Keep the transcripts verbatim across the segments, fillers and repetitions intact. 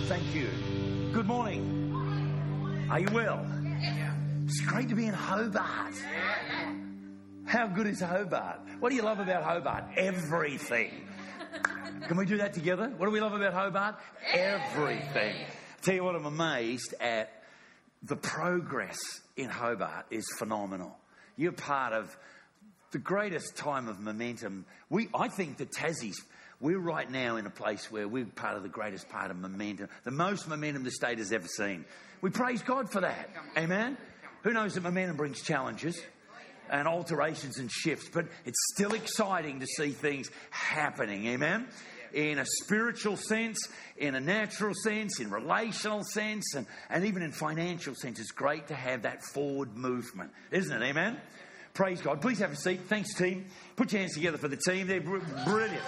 Thank you. Good morning. Are you well? It's great to be in Hobart. How good is Hobart? What do you love about Hobart? Everything. Can we do that together? What do we love about Hobart? Everything. Tell you what, I'm amazed at the progress in Hobart is phenomenal. You're part of the greatest time of momentum. We, I think the Tassies, we're right now in a place where we're part of the greatest part of momentum, the most momentum the state has ever seen. We praise God for that. Amen? Who knows that momentum brings challenges and alterations and shifts, but it's still exciting to see things happening. Amen? In a spiritual sense, in a natural sense, in relational sense, and, and even in financial sense, it's great to have that forward movement, isn't it? Amen? Praise God. Please have a seat. Thanks, team. Put your hands together for the team. They're br- brilliant.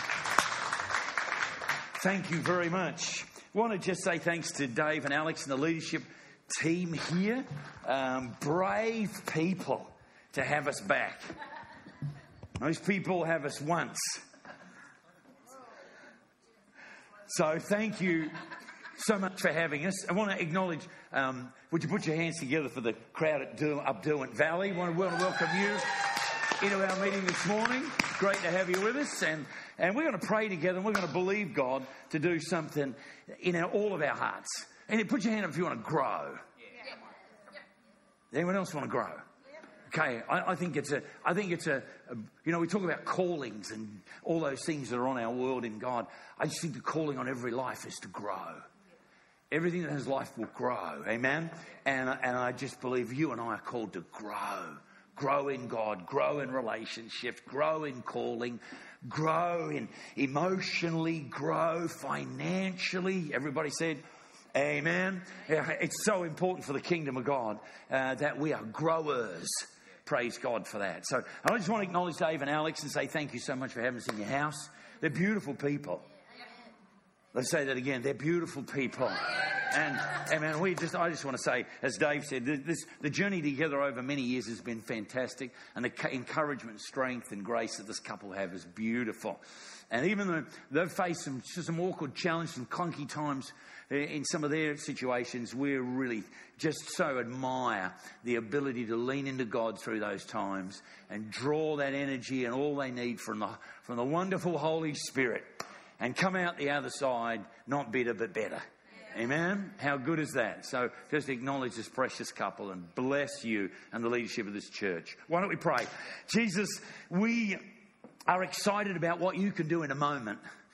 Thank you very much. I want to just say thanks to Dave and Alex and the leadership team here. Um, brave people to have us back. Most people have us once. So thank you so much for having us. I want to acknowledge, um, would you put your hands together for the crowd at Du- up Derwent Valley? I want to welcome you into our meeting this morning. Great to have you with us. And, and we're going to pray together and we're going to believe God to do something in our, all of our hearts. And put your hand up if you want to grow. Anyone else want to grow? Okay, I, I think it's a, I think it's a, a, you know, we talk about callings and all those things that are on our world in God. I just think the calling on every life is to grow. Everything that has life will grow, amen? And, and I just believe you and I are called to grow. Grow in God, grow in relationship, grow in calling, grow in emotionally, grow financially. Everybody said, amen. It's so important for the kingdom of God uh, that we are growers. Praise God for that. So I just want to acknowledge Dave and Alex and say thank you so much for having us in your house. They're beautiful people. Let's say that again. They're beautiful people. And, and man, we just, I just want to say, as Dave said, this, the journey together over many years has been fantastic. And the encouragement, strength and grace that this couple have is beautiful. And even though they've faced some, some awkward challenges, some clunky times in some of their situations, we really just so admire the ability to lean into God through those times and draw that energy and all they need from the, from the wonderful Holy Spirit and come out the other side, not bitter, but better. Amen? How good is that? So just acknowledge this precious couple and bless you and the leadership of this church. Why don't we pray? Jesus, we are excited about what you can do in a moment.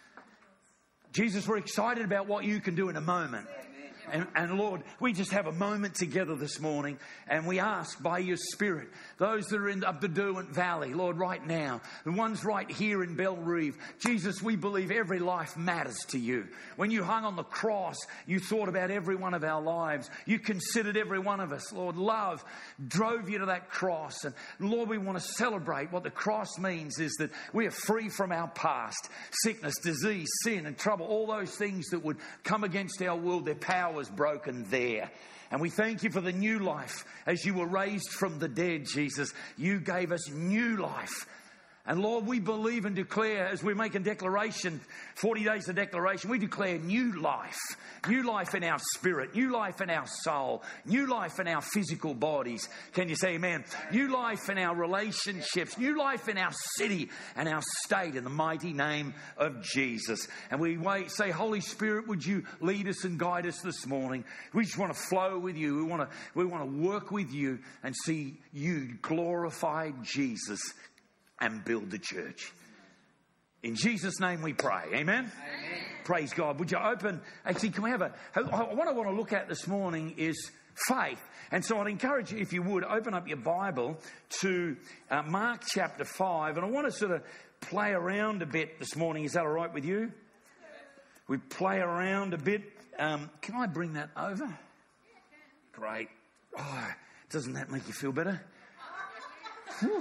Jesus, we're excited about what you can do in a moment. And, and Lord, we just have a moment together this morning and we ask by your Spirit, those that are in up the Derwent Valley, Lord, right now, the ones right here in Bellerive, Jesus, we believe every life matters to you. When you hung on the cross, you thought about every one of our lives. You considered every one of us. Lord, love drove you to that cross. And Lord, we want to celebrate what the cross means is that we are free from our past, sickness, disease, sin and trouble, all those things that would come against our world, their power was broken there. And we thank you for the new life. As you were raised from the dead, Jesus, you gave us new life. And Lord, we believe and declare as we make a declaration, forty days of declaration, we declare new life. New life in our spirit, new life in our soul, new life in our physical bodies. Can you say amen? New life in our relationships, new life in our city and our state in the mighty name of Jesus. And we wait, say, Holy Spirit, would you lead us and guide us this morning? We just want to flow with you. We want to, we want to work with you and see you glorify Jesus and build the church. In Jesus' name we pray. Amen? Amen. Praise God. Would you open... Actually, can we have a... What I want to look at this morning is faith. And so I'd encourage you, if you would, open up your Bible to uh, Mark chapter five. And I want to sort of play around a bit this morning. Is that all right with you? We play around a bit. Um, can I bring that over? Great. Oh, doesn't that make you feel better? Whew.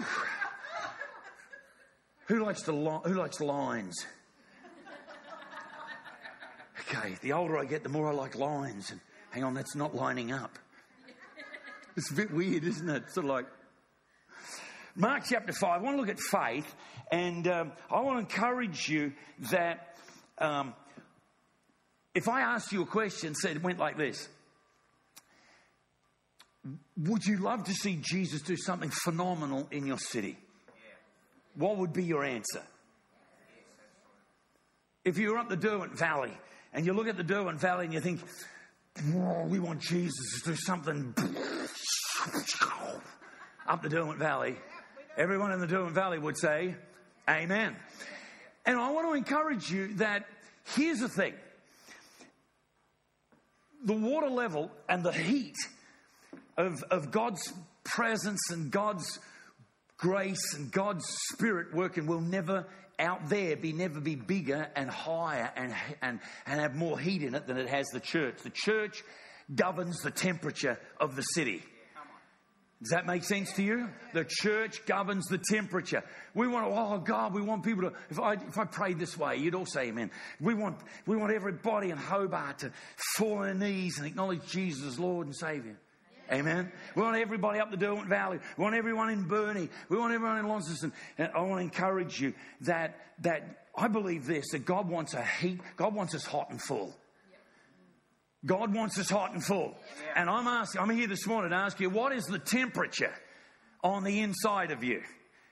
Who likes the li- who likes lines? Okay, the older I get, the more I like lines. And hang on, that's not lining up. It's a bit weird, isn't it? Sort of like Mark chapter five. I want to look at faith, and um, I want to encourage you that um, if I asked you a question, said it went like this. Would you love to see Jesus do something phenomenal in your city? What would be your answer? If you were up the Derwent Valley and you look at the Derwent Valley and you think, oh, we want Jesus to do something up the Derwent Valley, everyone in the Derwent Valley would say, amen. And I want to encourage you that here's the thing. The water level and the heat of, of God's presence and God's grace and God's Spirit working will never out there be never be bigger and higher and, and, and have more heat in it than it has the church. The church governs the temperature of the city. Does that make sense to you? The church governs the temperature. We want to, oh God, we want people to, if I if I prayed this way, you'd all say amen. We want we want everybody in Hobart to fall on their knees and acknowledge Jesus as Lord and Saviour. Amen. We want everybody up the Derwent Valley. We want everyone in Burnie. We want everyone in Launceston. And I want to encourage you that that I believe this, that God wants a heat, God wants us hot and full. God wants us hot and full. Yeah. And I'm asking, I'm here this morning to ask you, what is the temperature on the inside of you?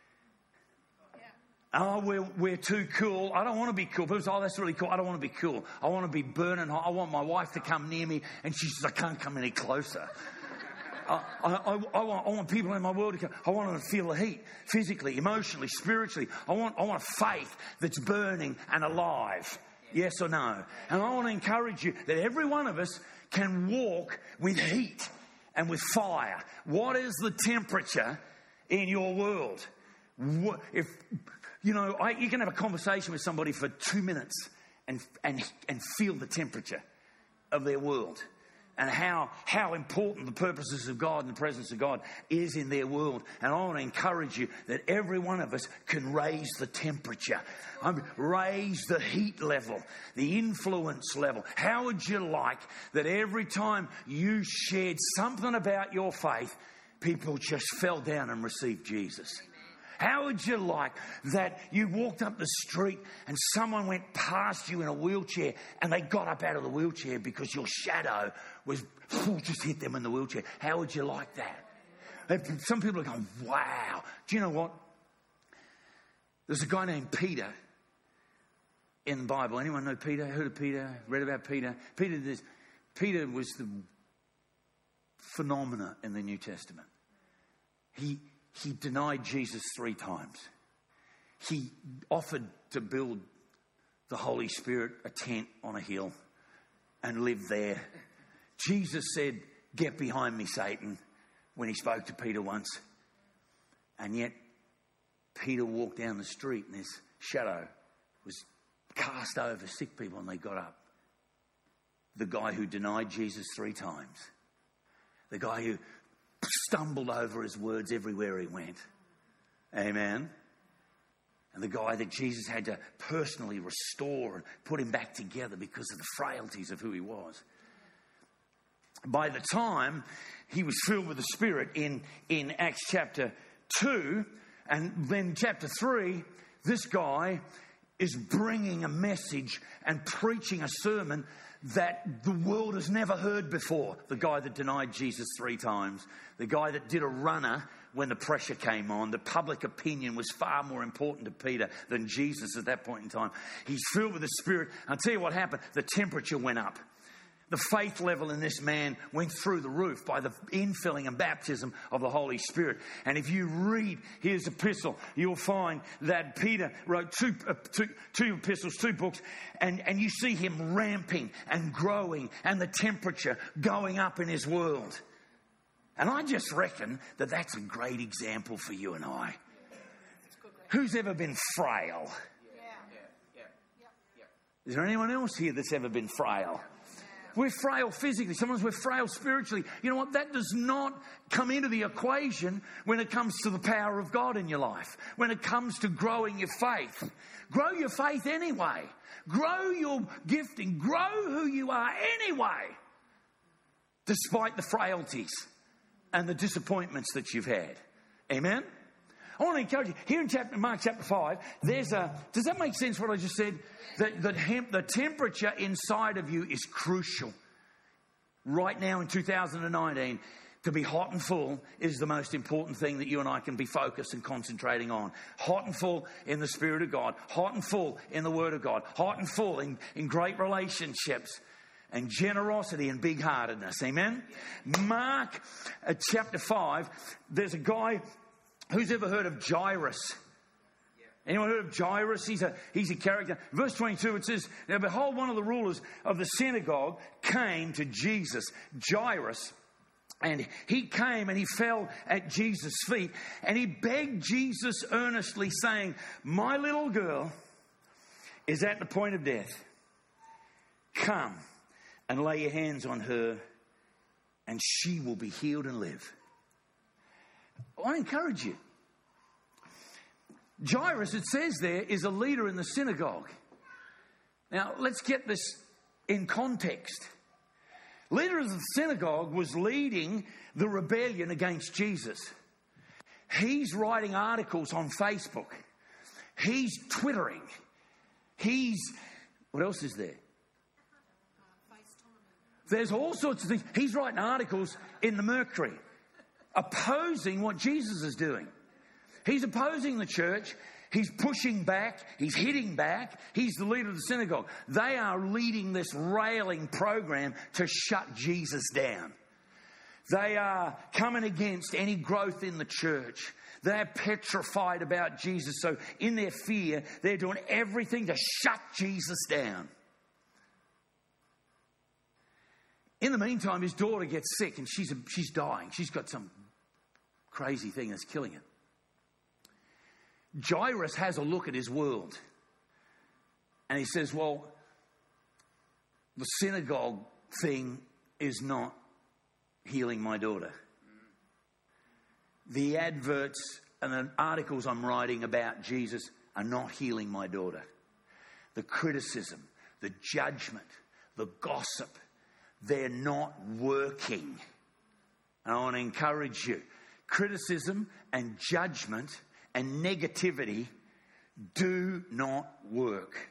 Yeah. Oh, we're, we're too cool. I don't want to be cool. People say, oh, that's really cool. I don't want to be cool. I want to be burning hot. I want my wife to come near me. And she says, I can't come any closer. I, I, I, I, want, I want people in my world to come. I want them to feel the heat, physically, emotionally, spiritually. I want, I want a faith that's burning and alive. Yes or no? And I want to encourage you that every one of us can walk with heat and with fire. What is the temperature in your world? If you know, I, you can have a conversation with somebody for two minutes and and and feel the temperature of their world. And how, how important the purposes of God and the presence of God is in their world. And I want to encourage you that every one of us can raise the temperature, um, raise the heat level, the influence level. How would you like that every time you shared something about your faith, people just fell down and received Jesus? How would you like that you walked up the street and someone went past you in a wheelchair and they got up out of the wheelchair because your shadow was oh, just hit them in the wheelchair? How would you like that? Some people are going, wow. Do you know what? There's a guy named Peter in the Bible. Anyone know Peter? Heard of Peter? Read about Peter? Peter, this, Peter was the phenomena in the New Testament. He... He denied Jesus three times. He offered to build the Holy Spirit a tent on a hill and live there. Jesus said, get behind me, Satan, when he spoke to Peter once. And yet, Peter walked down the street and his shadow was cast over sick people and they got up. The guy who denied Jesus three times. The guy who stumbled over his words everywhere he went. Amen. And the guy that Jesus had to personally restore and put him back together because of the frailties of who he was. By the time he was filled with the Spirit in, in Acts chapter two, and then chapter three, this guy is bringing a message and preaching a sermon that the world has never heard before. The guy that denied Jesus three times. The guy that did a runner when the pressure came on. The public opinion was far more important to Peter than Jesus at that point in time. He's filled with the Spirit. I'll tell you what happened. The temperature went up. The faith level in this man went through the roof by the infilling and baptism of the Holy Spirit. And if you read his epistle, you'll find that Peter wrote two, uh, two, two epistles, two books, and, and you see him ramping and growing and the temperature going up in his world. And I just reckon that that's a great example for you and I. Who's ever been frail? Is there anyone else here that's ever been frail? We're frail physically. Sometimes we're frail spiritually. You know what? That does not come into the equation when it comes to the power of God in your life. When it comes to growing your faith. Grow your faith anyway. Grow your gifting. Grow who you are anyway. Despite the frailties and the disappointments that you've had. Amen? I want to encourage you. Here in chapter, Mark chapter five, there's a... Does that make sense what I just said? That the, the, the temperature inside of you is crucial. Right now in two thousand nineteen, to be hot and full is the most important thing that you and I can be focused and concentrating on. Hot and full in the Spirit of God. Hot and full in the Word of God. Hot and full in, in great relationships. And generosity and big-heartedness. Amen? Mark uh, chapter five, there's a guy... Who's ever heard of Jairus? Anyone heard of Jairus? He's a, he's a character. Verse twenty-two, it says, now behold, one of the rulers of the synagogue came to Jesus, Jairus. And he came and he fell at Jesus' feet. And he begged Jesus earnestly, saying, my little girl is at the point of death. Come and lay your hands on her, and she will be healed and live. I encourage you. Jairus, it says there, is a leader in the synagogue. Now, let's get this in context. Leader of the synagogue was leading the rebellion against Jesus. He's writing articles on Facebook. He's twittering. He's... What else is there? There's all sorts of things. He's writing articles in the Mercury, opposing what Jesus is doing. He's opposing the church. He's pushing back. He's hitting back. He's the leader of the synagogue. They are leading this railing program to shut Jesus down. They are coming against any growth in the church. They're petrified about Jesus. So in their fear, they're doing everything to shut Jesus down. In the meantime, his daughter gets sick and she's, she's dying. She's got some crazy thing that's killing her. Jairus has a look at his world. And he says, well, the synagogue thing is not healing my daughter. The adverts and the articles I'm writing about Jesus are not healing my daughter. The criticism, the judgment, the gossip, they're not working. And I want to encourage you. Criticism and judgment and negativity do not work.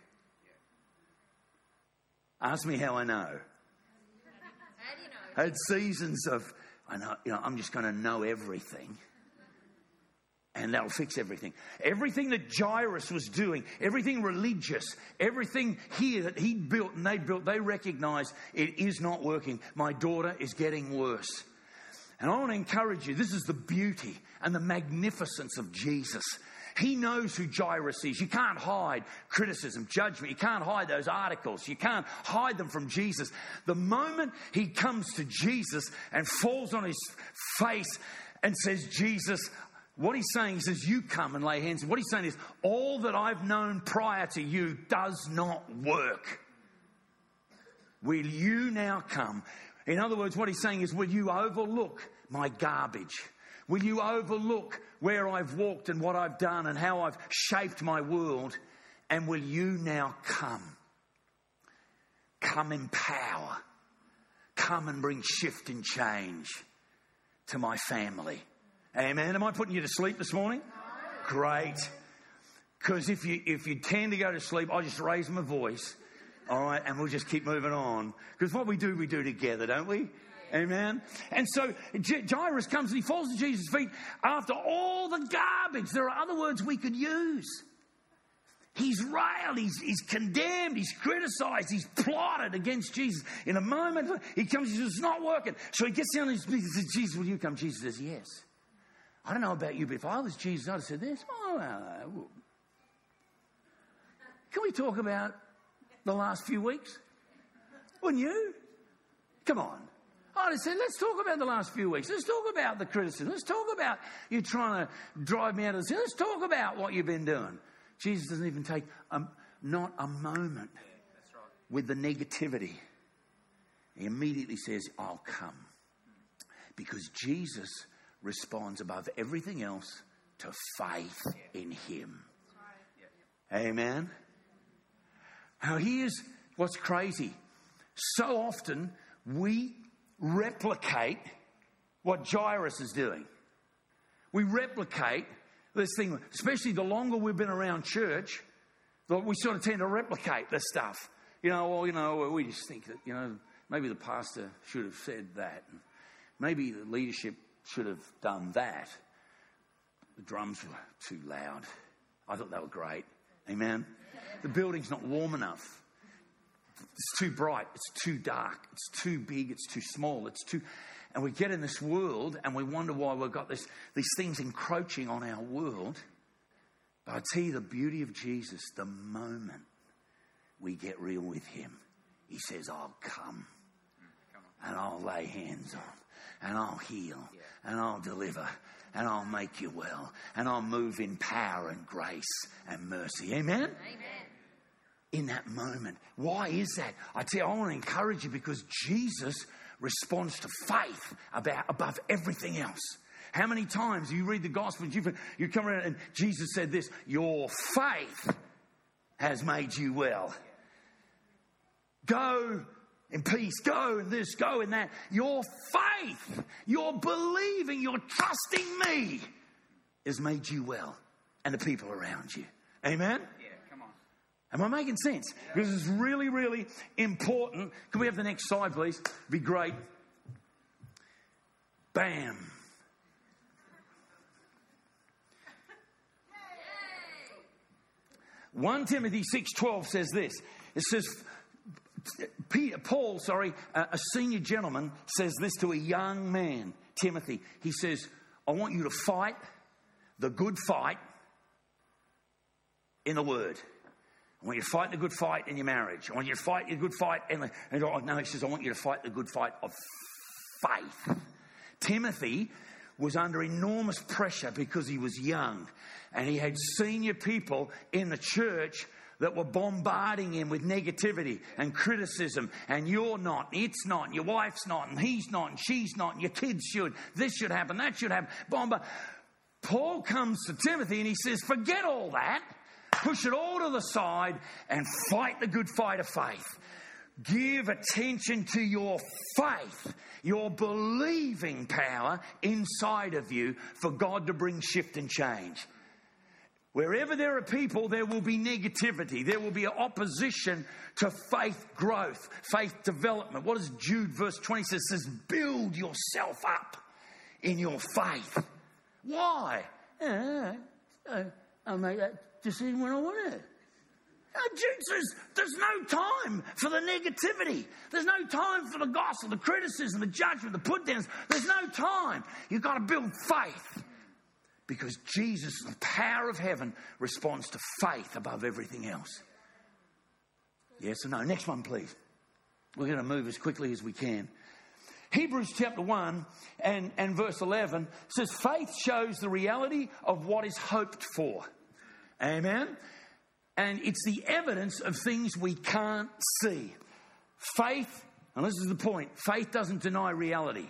Ask me how I know. How do you know? I had seasons of, I know, you know, I'm just going to know everything. And that'll fix everything. Everything that Jairus was doing, everything religious, everything here that he built and they built, they recognized it is not working. My daughter is getting worse. And I want to encourage you, this is the beauty and the magnificence of Jesus. He knows who Jairus is. You can't hide criticism, judgment. You can't hide those articles. You can't hide them from Jesus. The moment he comes to Jesus and falls on his face and says, Jesus, what he's saying, he says, you come and lay hands. What he's saying is, all that I've known prior to you does not work. Will you now come? In other words, what he's saying is, will you overlook my garbage? Will you overlook where I've walked and what I've done and how I've shaped my world? And will you now come? Come in power. Come and bring shift and change to my family. Amen. Am I putting you to sleep this morning? No. Great. Because if you if you tend to go to sleep, I'll just raise my voice. All right. And we'll just keep moving on. Because what we do, we do together, don't we? Amen. And so Jairus comes and he falls at Jesus' feet after all the garbage. There are other words we could use. He's railed, he's, he's condemned, he's criticized, he's plotted against Jesus. In a moment, he comes, he says, it's not working. So he gets down on his knees and says, Jesus, will you come? Jesus says, yes. I don't know about you, but if I was Jesus, I'd have said this. Oh, uh, can we talk about the last few weeks? Wouldn't you? Come on. I'd have said, let's talk about the last few weeks. Let's talk about the criticism. Let's talk about you trying to drive me out of the sin. Let's talk about what you've been doing. Jesus doesn't even take a, not a moment That's right. with the negativity. He immediately says, I'll come. Because Jesus responds above everything else to faith yeah. in him. Right. Yeah. Amen. Now here's what's crazy. So often we replicate what Jairus is doing. We replicate This thing, especially the longer we've been around church, we sort of tend to replicate this stuff. You know, well, you know, we just think that, you know, maybe the pastor should have said that. Maybe the leadership should have done that. The drums were too loud. I thought they were great. Amen? The building's not warm enough. It's too bright. It's too dark. It's too big. It's too small. It's too... And we get in this world and we wonder why we've got this, these things encroaching on our world. But I tell you the beauty of Jesus, the moment we get real with him, he says, I'll come and I'll lay hands on and I'll heal and I'll deliver and I'll make you well and I'll move in power and grace and mercy. Amen? Amen. In that moment. Why is that? I tell you, I want to encourage you because Jesus responds to faith about above everything else. How many times you read the Gospels, you, you come around and Jesus said this, your faith has made you well. Go in peace, go in this, go in that. Your faith, your believing, your trusting me has made you well and the people around you. Amen? Yeah, come on. Am I making sense? Yeah. Because it's really, really important. Can we have the next slide, please? Be great. Bam. First Timothy six twelve says this. It says, Peter, Paul, sorry, a senior gentleman says this to a young man, Timothy. He says, I want you to fight the good fight in the word. I want you to fight the good fight in your marriage. I want you to fight the good fight in the... And, oh, no, he says, I want you to fight the good fight of faith. Timothy was under enormous pressure because he was young. And he had senior people in the church that were bombarding him with negativity and criticism. And you're not, and it's not, and your wife's not, and he's not, and she's not, and your kids should. This should happen, that should happen. Bombard. Paul comes to Timothy and he says, forget all that. Push it all to the side and fight the good fight of faith. Give attention to your faith, your believing power inside of you for God to bring shift and change. Wherever there are people, there will be negativity. There will be opposition to faith growth, faith development. What does Jude verse twenty says? It says, build yourself up in your faith. Why? Uh, uh, I'll make that decision when I want to. Uh, Jude says there's no time for the negativity. There's no time for the gossip, the criticism, the judgment, the put downs. There's no time. You've got to build faith. Because Jesus, the power of heaven, responds to faith above everything else. Yes or no? Next one, please. We're going to move as quickly as we can. Hebrews chapter one and, and verse eleven says, faith shows the reality of what is hoped for. Amen? And it's the evidence of things we can't see. Faith, and this is the point, faith doesn't deny reality.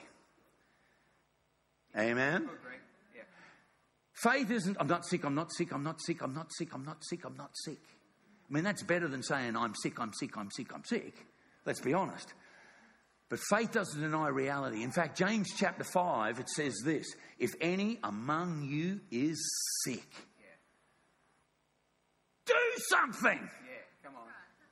Amen? Faith isn't, I'm not sick, I'm not sick, I'm not sick, I'm not sick, I'm not sick, I'm not sick. I mean, that's better than saying, I'm sick, I'm sick, I'm sick, I'm sick. Let's be honest. But faith doesn't deny reality. In fact, James chapter five, it says this, if any among you is sick, yeah. do something. Yeah, come on.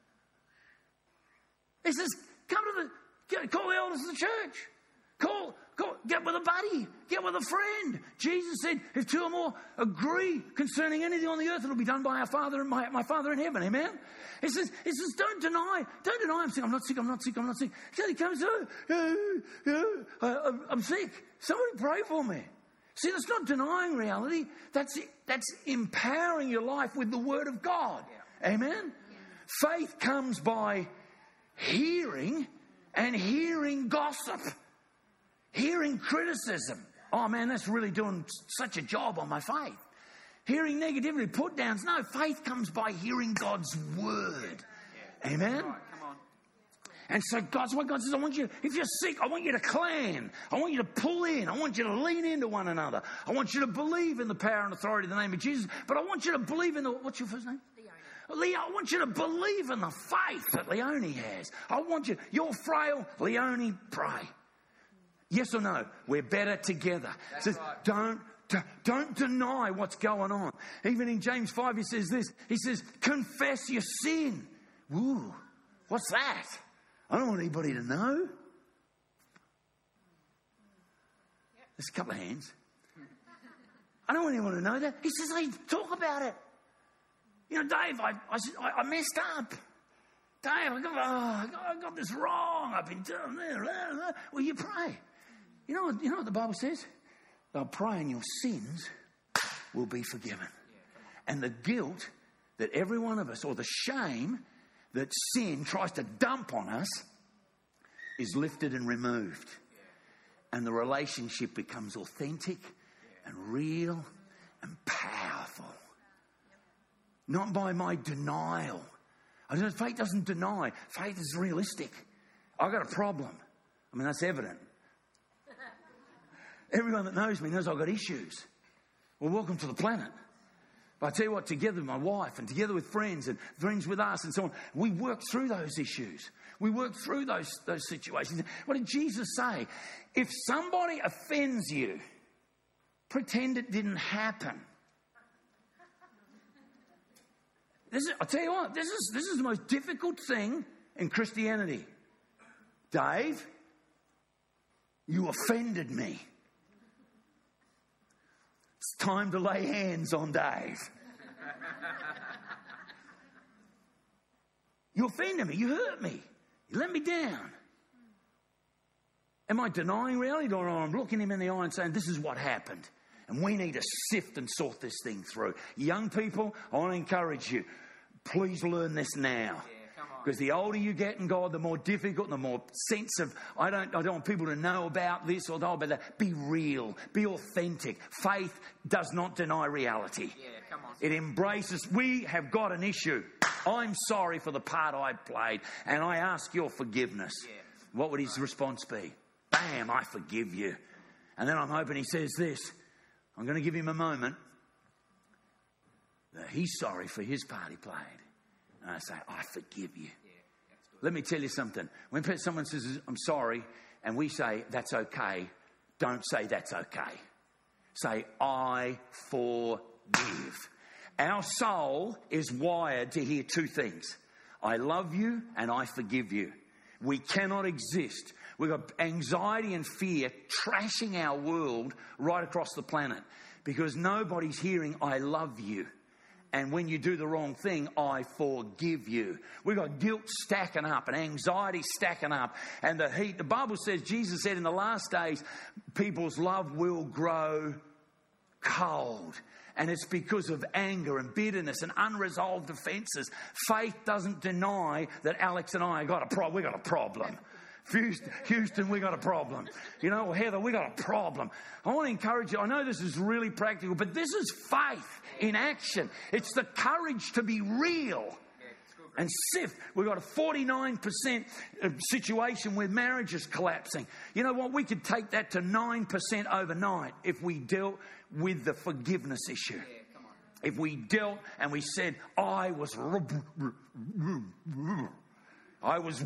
He says, come to the, call the elders of the church. Call, call, get with a buddy, get with a friend. Jesus said, if two or more agree concerning anything on the earth, it'll be done by our Father and my, my Father in heaven. Amen? He says, he says, don't deny, don't deny I'm sick, I'm not sick, I'm not sick, I'm not sick. He comes, oh, oh, oh, oh, I'm sick. Somebody pray for me. See, that's not denying reality. That's that's empowering your life with the Word of God. Yeah. Amen? Yeah. Faith comes by hearing and hearing gossip. Hearing criticism. Oh man, that's really doing such a job on my faith. Hearing negativity, put downs. No, faith comes by hearing God's word. Yeah. Amen? Right, come on. And so God's what God says, I want you, if you're sick, I want you to clan. I want you to pull in. I want you to lean into one another. I want you to believe in the power and authority of the name of Jesus. But I want you to believe in the, what's your first name? Leon, I want you to believe in the faith that Leonie has. I want you, you're frail, Leonie, pray. Yes or no? We're better together. It says, right. Don't Don't deny what's going on. Even in James five, he says this. He says, confess your sin. Ooh, what's that? I don't want anybody to know. There's a couple of hands. I don't want anyone to know that. He says, hey, talk about it. You know, Dave, I, I, I messed up. Dave, I got, oh, I got this wrong. I've been doing this. Well, you pray. You know, you know what the Bible says? They'll pray and your sins will be forgiven. And the guilt that every one of us, or the shame that sin tries to dump on us, is lifted and removed. And the relationship becomes authentic and real and powerful. Not by my denial. I don't know, faith doesn't deny. Faith is realistic. I've got a problem. I mean, that's evident. Everyone that knows me knows I've got issues. Well, welcome to the planet. But I tell you what, together with my wife and together with friends and friends with us and so on, we work through those issues. We work through those, those situations. What did Jesus say? If somebody offends you, pretend it didn't happen. This is, I'll tell you what, this is, this is the most difficult thing in Christianity. Dave, you offended me. It's time to lay hands on Dave. You offended me. You hurt me. You let me down. Am I denying reality, or I'm looking him in the eye and saying, this is what happened, and we need to sift and sort this thing through? Young people, I want to encourage you, please learn this now. Because the older you get in God, the more difficult, the more sense of, I don't, I don't want people to know about this or know about that. Be real. Be authentic. Faith does not deny reality. Yeah, come on. It embraces, we have got an issue. I'm sorry for the part I played, and I ask your forgiveness. Yeah. What would his response be? Bam, I forgive you. And then I'm hoping he says this. I'm going to give him a moment that he's sorry for his part he played. And I say, I forgive you. Yeah, let me tell you something. When someone says, I'm sorry, and we say, that's okay, don't say that's okay. Say, I forgive. Our soul is wired to hear two things. I love you and I forgive you. We cannot exist. We've got anxiety and fear trashing our world right across the planet because nobody's hearing, I love you. And when you do the wrong thing, I forgive you. We've got guilt stacking up and anxiety stacking up. And the heat, the Bible says, Jesus said in the last days, people's love will grow cold. And it's because of anger and bitterness and unresolved offences. Faith doesn't deny that Alex and I got a problem. We got a problem. Houston, Houston, we got a problem. You know, Heather, we got a problem. I want to encourage you. I know this is really practical, but this is faith in action. It's the courage to be real and sift. We've got a forty-nine percent situation where marriage is collapsing. You know what? We could take that to nine percent overnight if we dealt with the forgiveness issue. If we dealt and we said, I was... I was...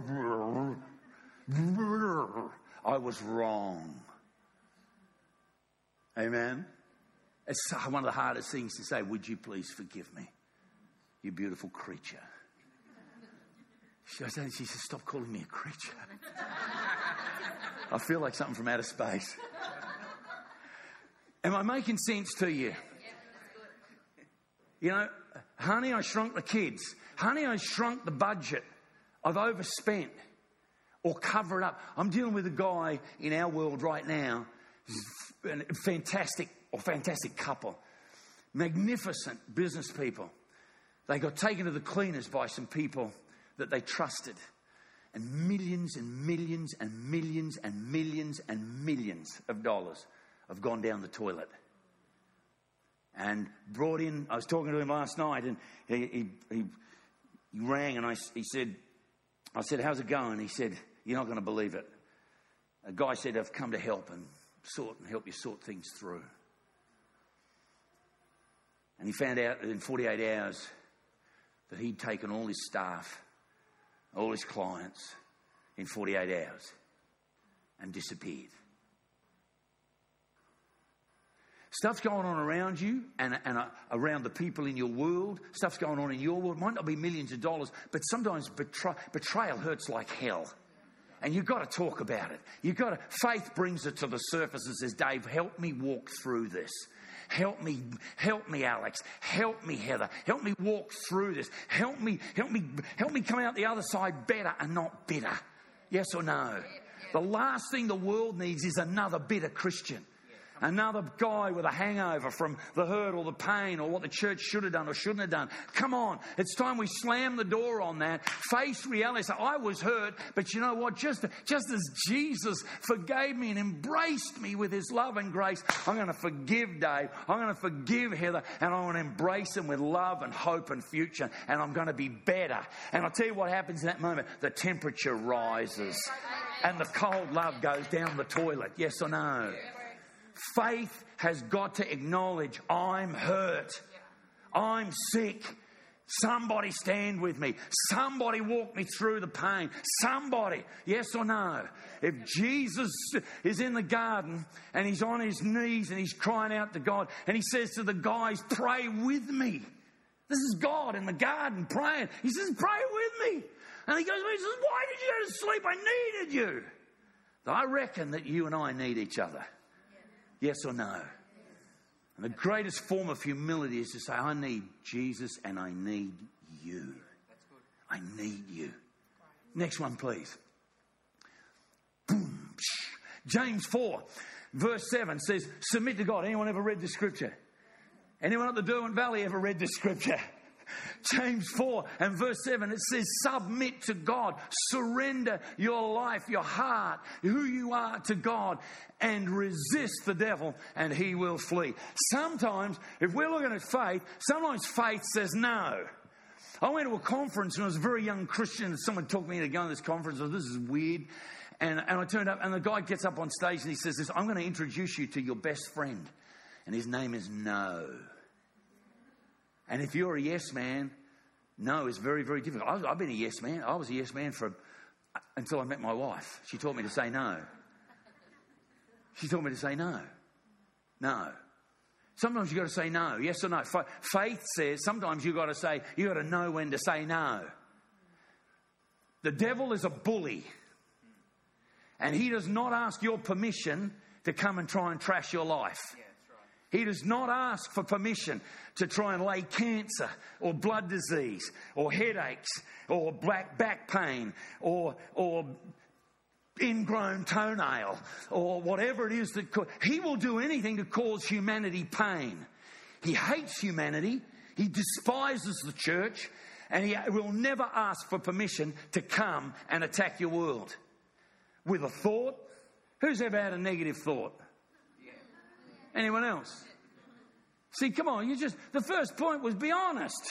I was wrong. Amen? It's one of the hardest things to say, would you please forgive me, you beautiful creature? She goes, and she says, stop calling me a creature. I feel like something from outer space. Am I making sense to you? You know, honey, I shrunk the kids. Honey, I shrunk the budget. I've overspent. Or cover it up. I'm dealing with a guy in our world right now, a fantastic or fantastic couple, magnificent business people. They got taken to the cleaners by some people that they trusted. And millions and millions and millions and millions and millions of dollars have gone down the toilet. And brought in, I was talking to him last night, and he, he, he, he rang and I, he said, I said, how's it going? He said, you're not going to believe it. A guy said, I've come to help and sort and help you sort things through. And he found out that in forty-eight hours that he'd taken all his staff, all his clients in forty-eight hours and disappeared. Stuff's going on around you and, and uh, around the people in your world. Stuff's going on in your world. It might not be millions of dollars, but sometimes betray, betrayal hurts like hell. And you've got to talk about it. You've got to, faith brings it to the surface and says, Dave, help me walk through this. Help me, help me, Alex. Help me, Heather. Help me walk through this. Help me, help me, help me come out the other side better and not bitter. Yes or no? The last thing the world needs is another bitter Christian. Another guy with a hangover from the hurt or the pain or what the church should have done or shouldn't have done. Come on. It's time we slam the door on that. Face reality. Say, I was hurt, but you know what? Just, just as Jesus forgave me and embraced me with his love and grace, I'm going to forgive Dave. I'm going to forgive Heather, and I'm going to embrace him with love and hope and future, and I'm going to be better. And I'll tell you what happens in that moment. The temperature rises and the cold love goes down the toilet. Yes or no? Faith has got to acknowledge, I'm hurt. I'm sick. Somebody stand with me. Somebody walk me through the pain. Somebody. Yes or no? If Jesus is in the garden and he's on his knees and he's crying out to God and he says to the guys, pray with me. This is God in the garden praying. He says, pray with me. And he goes, he says, why did you go to sleep? I needed you. I reckon that you and I need each other. Yes or no? And the greatest form of humility is to say, I need Jesus and I need you. I need you. Next one, please. Boom. James four, verse seven says, submit to God. Anyone ever read the scripture? Anyone at the Derwent Valley ever read the scripture? James four and verse seven, it says, submit to God. Surrender your life, your heart, who you are to God, and resist the devil, and he will flee. Sometimes, if we're looking at faith, sometimes faith says no. I went to a conference when I was a very young Christian, and someone took me to go to this conference. Oh, this is weird. And, and I turned up, and the guy gets up on stage, and he says this, I'm going to introduce you to your best friend. And his name is No. And if you're a yes man, no is very, very difficult. I was, I've been a yes man. I was a yes man for until I met my wife. She taught me to say no. She taught me to say no. No. Sometimes you've got to say no. Yes or no. Faith says sometimes you've got to say, you've got to know when to say no. The devil is a bully. And he does not ask your permission to come and try and trash your life. He does not ask for permission to try and lay cancer or blood disease or headaches or black back pain or or ingrown toenail or whatever it is that co- he will do anything to cause humanity pain. He hates humanity. He despises the church, and he will never ask for permission to come and attack your world with a thought. Who's ever had a negative thought? Anyone else? See, come on, you just, the first point was be honest.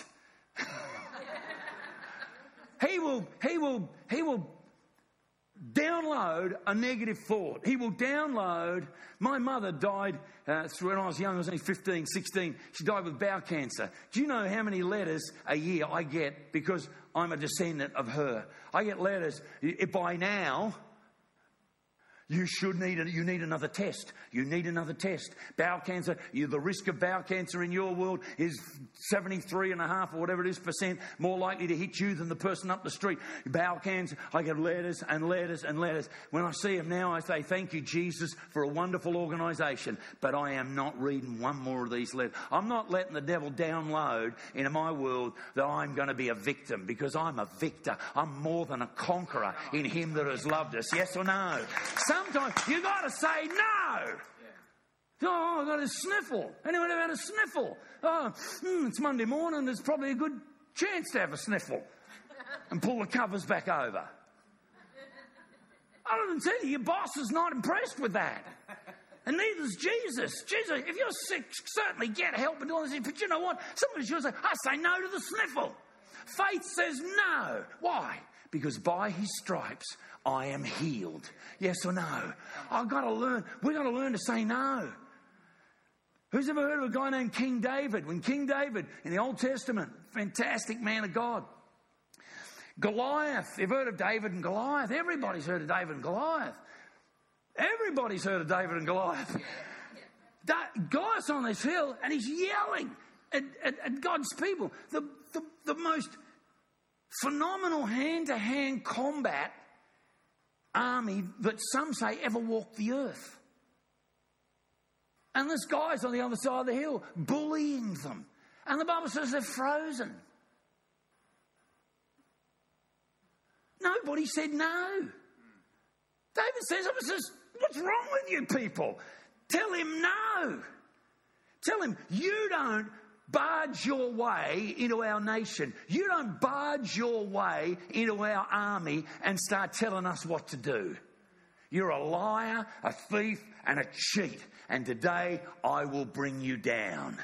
he will, he will, he will download a negative thought. He will download, my mother died uh, when I was young, I was only fifteen, sixteen. She died with bowel cancer. Do you know how many letters a year I get because I'm a descendant of her? I get letters, by now, You should need a, you need another test. You need another test. Bowel cancer, you, the risk of bowel cancer in your world is seventy-three and a half or whatever it is percent more likely to hit you than the person up the street. Bowel cancer, I get letters and letters and letters. When I see them now, I say, thank you, Jesus, for a wonderful organisation. But I am not reading one more of these letters. I'm not letting the devil download into my world that I'm going to be a victim, because I'm a victor. I'm more than a conqueror in him that has loved us. Yes or no? Sometimes you got to say no. Yeah. Oh, I got a sniffle. Anyone ever had a sniffle? Oh, hmm, it's Monday morning. There's probably a good chance to have a sniffle, and pull the covers back over. I don't tell you, your boss is not impressed with that, and neither's Jesus. Jesus, if you're sick, certainly get help and all this. But you know what? Somebody's going to say, I say no to the sniffle. Faith says no. Why? Because by his stripes I am healed. Yes or no? I've got to learn. We've got to learn to say no. Who's ever heard of a guy named King David? When King David in the Old Testament, fantastic man of God. Goliath, you've heard of David and Goliath. Everybody's heard of David and Goliath. Everybody's heard of David and Goliath. Guy's on this hill and he's yelling at, at, at God's people. The, the, the most phenomenal hand-to-hand combat army that some say ever walked the earth. And this guy's on the other side of the hill bullying them. And the Bible says they're frozen. Nobody said no. David says, says, what's wrong with you people? Tell him no. Tell him you don't barge your way into our nation. You don't barge your way into our army and start telling us what to do. You're a liar, a thief, and a cheat. And today I will bring you down.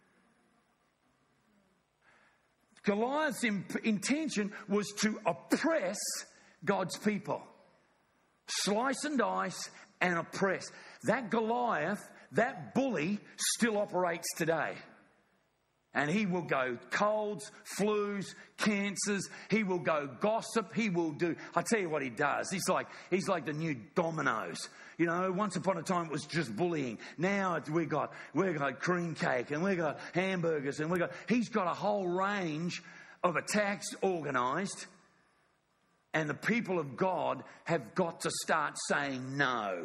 Goliath's intention was to oppress God's people. Slice and dice and oppress. That Goliath, that bully, still operates today. And he will go colds, flus, cancers. He will go gossip. He will do... I tell you what he does. He's like he's like the new Domino's. You know, once upon a time it was just bullying. Now it's, we got we got cream cake and we got hamburgers and we got... He's got a whole range of attacks organised. And the people of God have got to start saying no.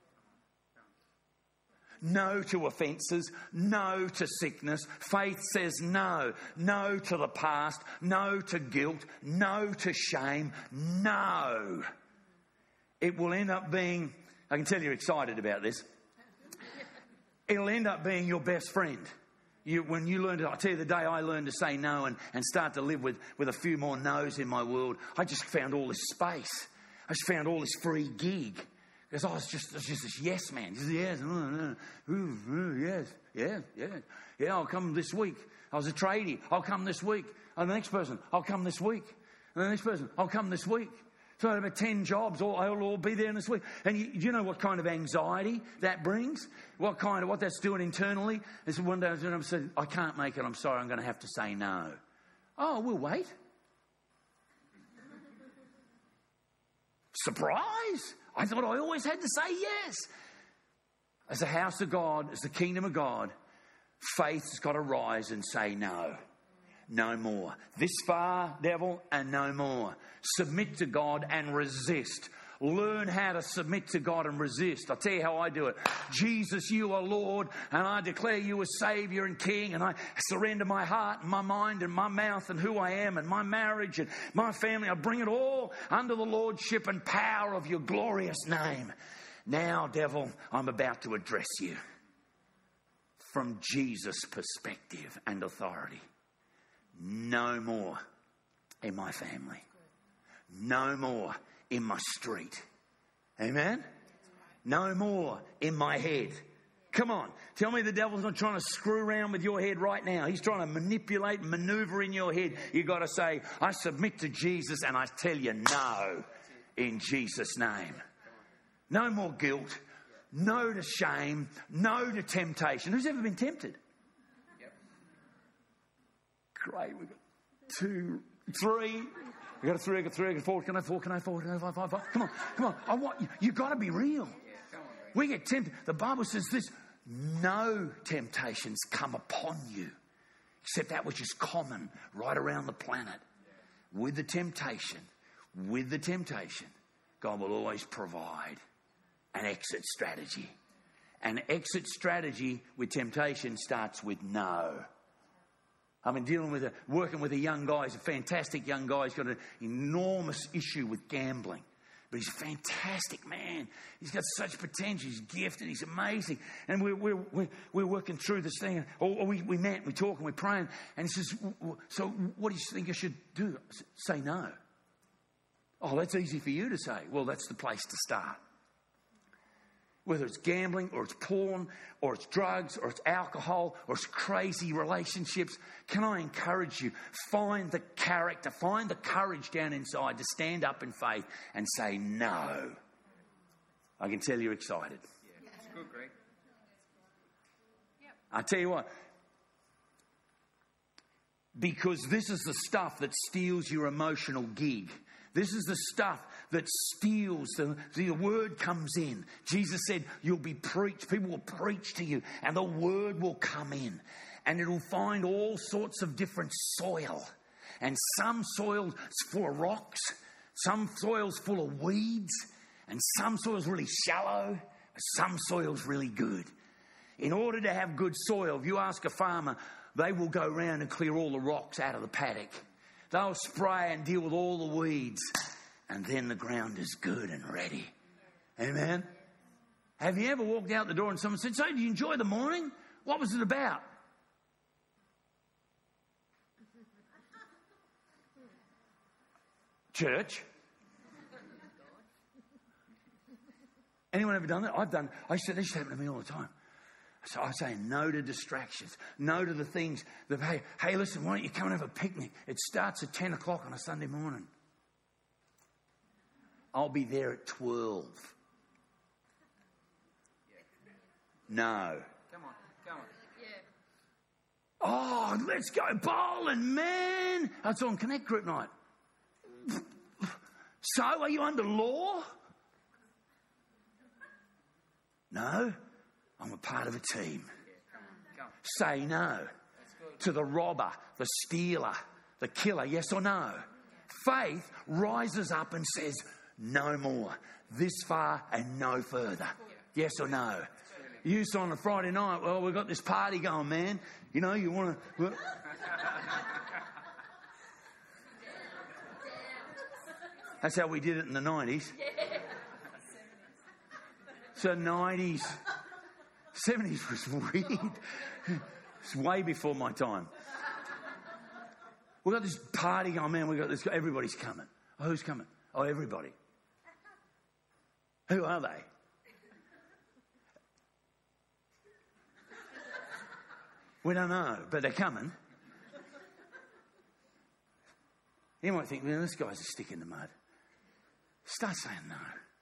No to offences, no to sickness. Faith says no. No to the past, no to guilt, no to shame, no. It will end up being, I can tell you're excited about this, it'll end up being your best friend. You, when you learn to, I tell you the day I learned to say no and, and start to live with, with a few more no's in my world, I just found all this space. I just found all this free gig. Because I was just, I was just this yes man. Just, yes, uh, uh, uh, yes, yeah, yeah. Yeah, I'll come this week. I was a tradie. I'll come this week. And the next person, I'll come this week. And the next person, I'll come this week. So I have about ten jobs. All, I'll all be there this week. And you, you know what kind of anxiety that brings? What kind of, what that's doing internally? And so one day I said, I can't make it. I'm sorry. I'm going to have to say no. Oh, we'll wait. Surprise. I thought I always had to say yes. As the house of God, as the kingdom of God, faith has got to rise and say no. No more. This far, devil, and no more. Submit to God and resist. Learn how to submit to God and resist. I'll tell you how I do it. Jesus, you are Lord, and I declare you as Saviour and King, and I surrender my heart and my mind and my mouth and who I am and my marriage and my family. I bring it all under the lordship and power of your glorious name. Now, devil, I'm about to address you from Jesus' perspective and authority. No more in my family. No more in my street. Amen? No more in my head. Come on. Tell me the devil's not trying to screw around with your head right now. He's trying to manipulate, maneuver in your head. You've got to say, I submit to Jesus and I tell you no in Jesus' name. No more guilt. No to shame. No to temptation. Who's ever been tempted? Great. We've got two, three. We got a three, I got three, I got four, can I four, can I four, can I five, five, five? Come on, come on. I want you. You got to be real. We get tempted. The Bible says this: no temptations come upon you, except that which is common right around the planet. With the temptation, with the temptation, God will always provide an exit strategy. An exit strategy with temptation starts with no. I've been dealing with a, working with a young guy. He's a fantastic young guy. He's got an enormous issue with gambling. But he's a fantastic man. He's got such potential. He's gifted. He's amazing. And we're, we're, we're, we're working through this thing. Or, or we, we met, we talk, and we're praying. And he says, so what do you think I should do? I said, say no. Oh, that's easy for you to say. Well, that's the place to start. Whether it's gambling or it's porn or it's drugs or it's alcohol or it's crazy relationships, can I encourage you, find the character, find the courage down inside to stand up in faith and say no. I can tell you're excited. Yeah, that's good, Greg. I tell you what, because this is the stuff that steals your emotional gig. This is the stuff that steals, the, the word comes in. Jesus said, you'll be preached. People will preach to you and the word will come in. And it'll find all sorts of different soil. And some soil's full of rocks. Some soil's full of weeds. And some soil's really shallow. Some soil's really good. In order to have good soil, if you ask a farmer, they will go around and clear all the rocks out of the paddock. They'll spray and deal with all the weeds. And then the ground is good and ready. Amen? Have you ever walked out the door and someone said, so, did you enjoy the morning? What was it about? Church? Anyone ever done that? I've done. I used to, this used to happen to me all the time. So I say no to distractions. No to the things that, hey, hey, listen, why don't you come and have a picnic? It starts at ten o'clock on a Sunday morning. I'll be there at twelve. No. Come on, come on. Oh, let's go bowling, man. That's on Connect Group night. So, are you under law? No. I'm a part of a team. Say no to the robber, the stealer, the killer, yes or no? Faith rises up and says, no more. This far and no further. Yes or no? You saw on a Friday night, well, we've got this party going, man. You know, you want to... That's how we did it in the nineties. So nineties... seventies was weird. It's way before my time. We've got this party going, man, we've got this, everybody's coming. Oh, who's coming? Oh, everybody. Who are they? We don't know, but they're coming. You might think, well, this guy's a stick in the mud. Start saying no.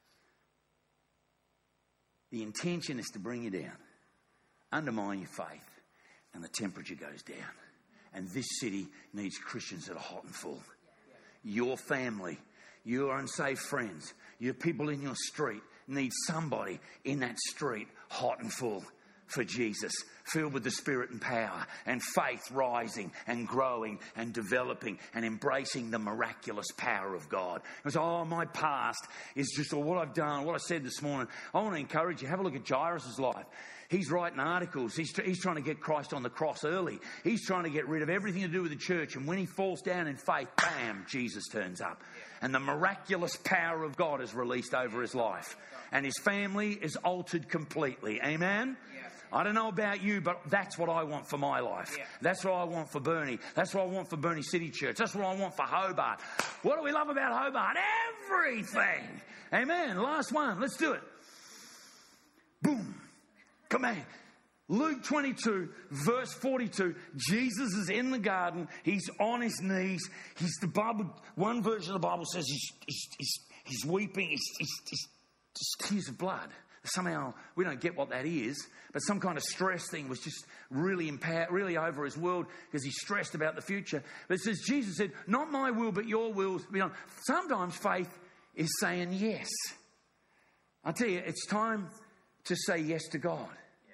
The intention is to bring you down, undermine your faith, and the temperature goes down. And this city needs Christians that are hot and full. Your family, your unsafe friends, your people in your street need somebody in that street hot and full for Jesus, filled with the Spirit and power, and faith rising and growing and developing and embracing the miraculous power of God. It was, oh, my past is just all what I've done, what I said this morning. I want to encourage you, have a look at Jairus' life. He's writing articles. He's, he's trying to get Christ on the cross early. He's trying to get rid of everything to do with the church. And when he falls down in faith, bam, Jesus turns up. And the miraculous power of God is released over his life. And his family is altered completely. Amen? I don't know about you, but that's what I want for my life. Yeah. That's what I want for Burnie. That's what I want for Burnie City Church. That's what I want for Hobart. What do we love about Hobart? Everything. Amen. Last one. Let's do it. Boom. Come on. Luke twenty-two, verse forty-two. Jesus is in the garden. He's on his knees. He's the Bible. One version of the Bible says he's he's he's, he's weeping. He's, he's, he's just tears of blood. Somehow we don't get what that is, but some kind of stress thing was just really impair, really over his world because he's stressed about the future. But it says, Jesus said, not my will, but your will be done. Sometimes faith is saying yes. I tell you, it's time to say yes to God.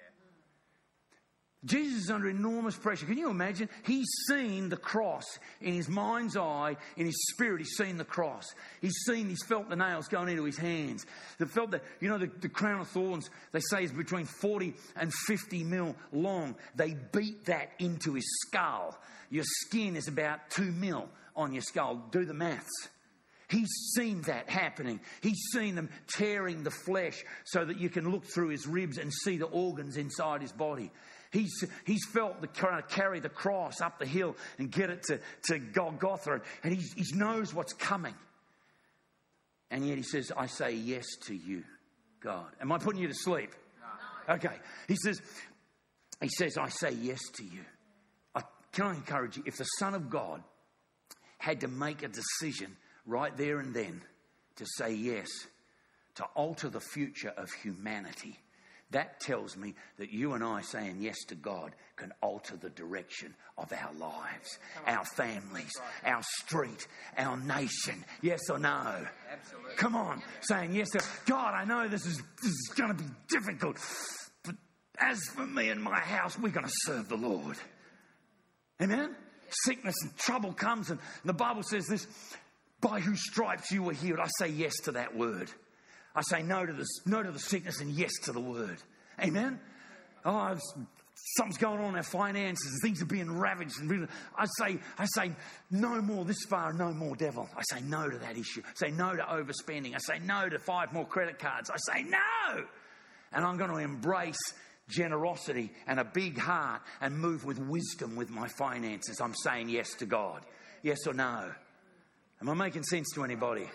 Jesus is under enormous pressure. Can you imagine? He's seen the cross in his mind's eye, in his spirit. He's seen the cross. He's seen, he's felt the nails going into his hands. They felt that, you know, the, the crown of thorns, they say is between forty and fifty mil long. They beat that into his skull. Your skin is about two mil on your skull. Do the maths. He's seen that happening. He's seen them tearing the flesh so that you can look through his ribs and see the organs inside his body. He's, he's felt the carry the cross up the hill and get it to, to Golgotha. And he, he knows what's coming. And yet he says, I say yes to you, God. Am I putting you to sleep? No. Okay. He says, he says, I say yes to you. I, can I encourage you? If the Son of God had to make a decision right there and then to say yes, to alter the future of humanity, That tells me that you and I saying yes to God can alter the direction of our lives, our families, our street, our nation. Yes or no? Absolutely. Come on, saying yes to God. I know this is, this is going to be difficult, but as for me and my house, we're going to serve the Lord. Amen? Sickness and trouble comes, and the Bible says this, by whose stripes you were healed. I say yes to that word. I say no to the, no to the sickness and yes to the word. Amen? Oh, something's going on in our finances. Things are being ravaged. And I say, I say no more this far, no more devil. I say no to that issue. I say no to overspending. I say no to five more credit cards. I say no. And I'm going to embrace generosity and a big heart and move with wisdom with my finances. I'm saying yes to God. Yes or no? Am I making sense to anybody?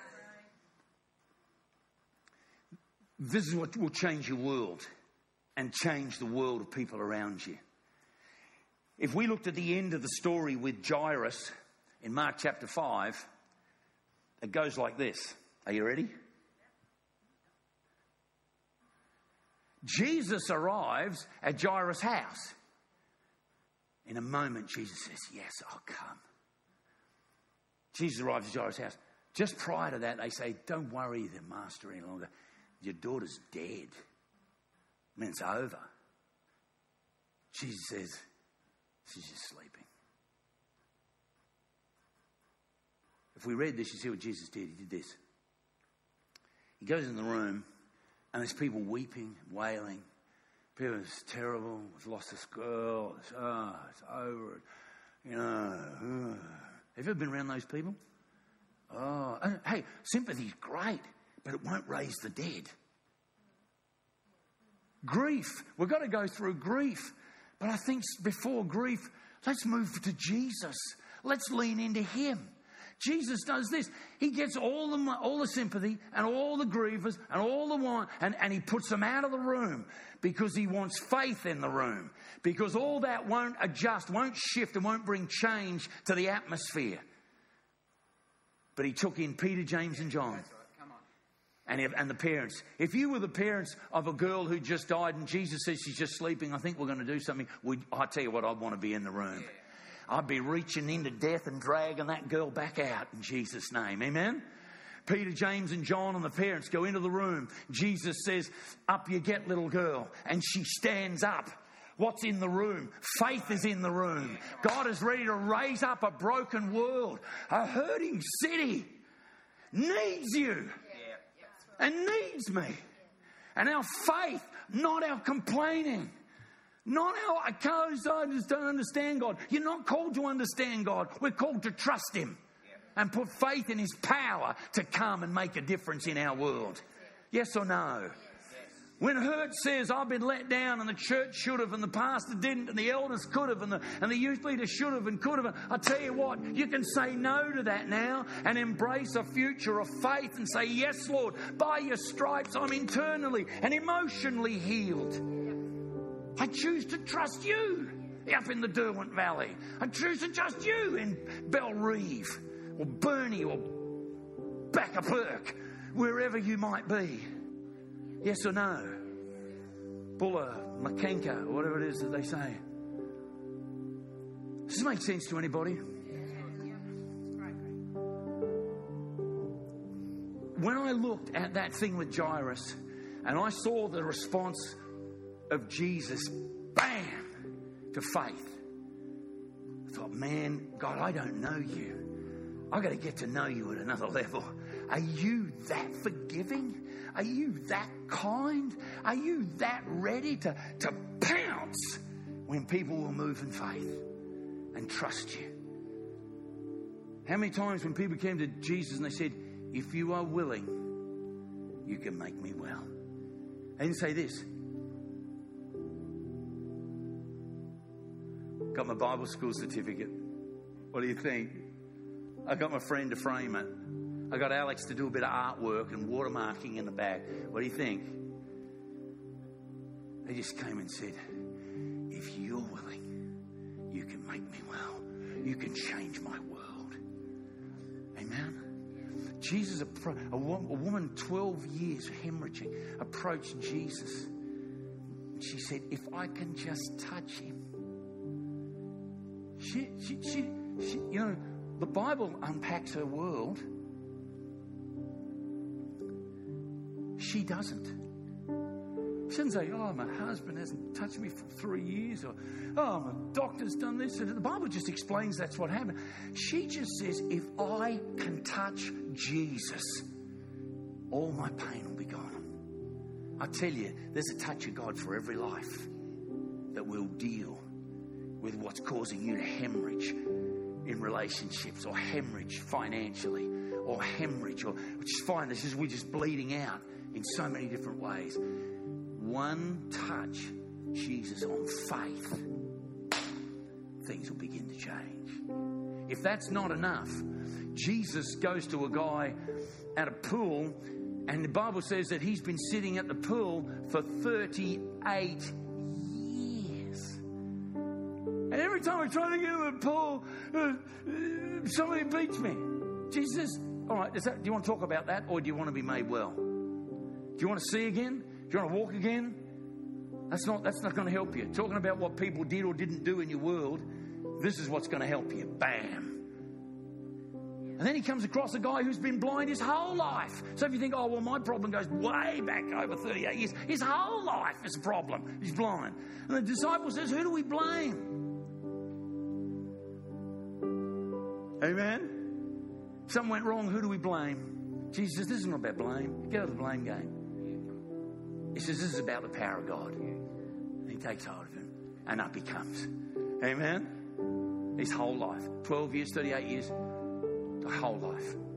This is what will change your world and change the world of people around you. If we looked at the end of the story with Jairus in Mark chapter five, it goes like this. Are you ready? Jesus arrives at Jairus' house. In a moment, Jesus says, yes, I'll come. Jesus arrives at Jairus' house. Just prior to that, they say, don't worry, the master any longer. Your daughter's dead. I mean, it's over. Jesus says, she's just sleeping. If we read this, you see what Jesus did. He did this. He goes in the room, and there's people weeping, wailing. People, it's terrible. We've lost this girl. It's, oh, it's over. You know. Uh. Have you ever been around those people? Oh, and, hey, sympathy's great, but it won't raise the dead. Grief. We've got to go through grief. But I think before grief, let's move to Jesus. Let's lean into him. Jesus does this. He gets all the all the sympathy and all the grievers and all the wine, and, and he puts them out of the room because he wants faith in the room. Because all that won't adjust, won't shift, and won't bring change to the atmosphere. But he took in Peter, James, and John. And, if, and the parents. If you were the parents of a girl who just died and Jesus says she's just sleeping, I think we're going to do something. We, I tell you what, I'd want to be in the room. I'd be reaching into death and dragging that girl back out in Jesus' name. Amen? Peter, James, and John and the parents go into the room. Jesus says, up you get, little girl. And she stands up. What's in the room? Faith is in the room. God is ready to raise up a broken world. A hurting city needs you. And needs me. And our faith, not our complaining. Not our, I can't, I just don't understand God. You're not called to understand God. We're called to trust him. And put faith in his power to come and make a difference in our world. Yes or no? When hurt says, I've been let down and the church should have and the pastor didn't and the elders could have and the, and the youth leader should have and could have. I tell you what, you can say no to that now and embrace a future of faith and say, yes, Lord, by your stripes I'm internally and emotionally healed. I choose to trust you up in the Derwent Valley. I choose to trust you in Bellerive or Burnie or Backaperk, wherever you might be. Yes or no? Bulla, Makenka, or whatever it is that they say. Does this make sense to anybody? When I looked at that thing with Jairus and I saw the response of Jesus, bam, to faith, I thought, man, God, I don't know you. I've got to get to know you at another level. Are you that forgiving? Are you that kind? Are you that ready to, to pounce when people will move in faith and trust you? How many times when people came to Jesus and they said, if you are willing, you can make me well. They didn't say this. Got my Bible school certificate. What do you think? I got my friend to frame it. I got Alex to do a bit of artwork and watermarking in the back. What do you think? They just came and said, if you're willing, you can make me well. You can change my world. Amen? Jesus, a, a woman twelve years hemorrhaging, approached Jesus she said, if I can just touch him. She, she, she, she, you know, the Bible unpacks her world. She doesn't. She doesn't say, oh, my husband hasn't touched me for three years, or, oh, my doctor's done this. The Bible just explains that's what happened. She just says, if I can touch Jesus, all my pain will be gone. I tell you, there's a touch of God for every life that will deal with what's causing you to hemorrhage in relationships, or hemorrhage financially, or hemorrhage, or which is fine. This is we're just bleeding out in so many different ways. One touch, Jesus, on faith, things will begin to change. If that's not enough, Jesus goes to a guy at a pool, and the Bible says that he's been sitting at the pool for thirty-eight years. And every time I try to get in the pool, uh, somebody beats me. Jesus says, all right, is that, do you want to talk about that, or do you want to be made well? Do you want to see again? Do you want to walk again? That's not, that's not going to help you. Talking about what people did or didn't do in your world, this is what's going to help you. Bam. And then he comes across a guy who's been blind his whole life. So if you think, oh, well, my problem goes way back over thirty-eight years. His whole life is a problem. He's blind. And the disciple says, who do we blame? Amen? If something went wrong, who do we blame? Jesus says, this is not about blame. Get out of the blame game. He says, this is about the power of God. And he takes hold of him, and up he comes. Amen? His whole life. twelve years, thirty-eight years. The whole life.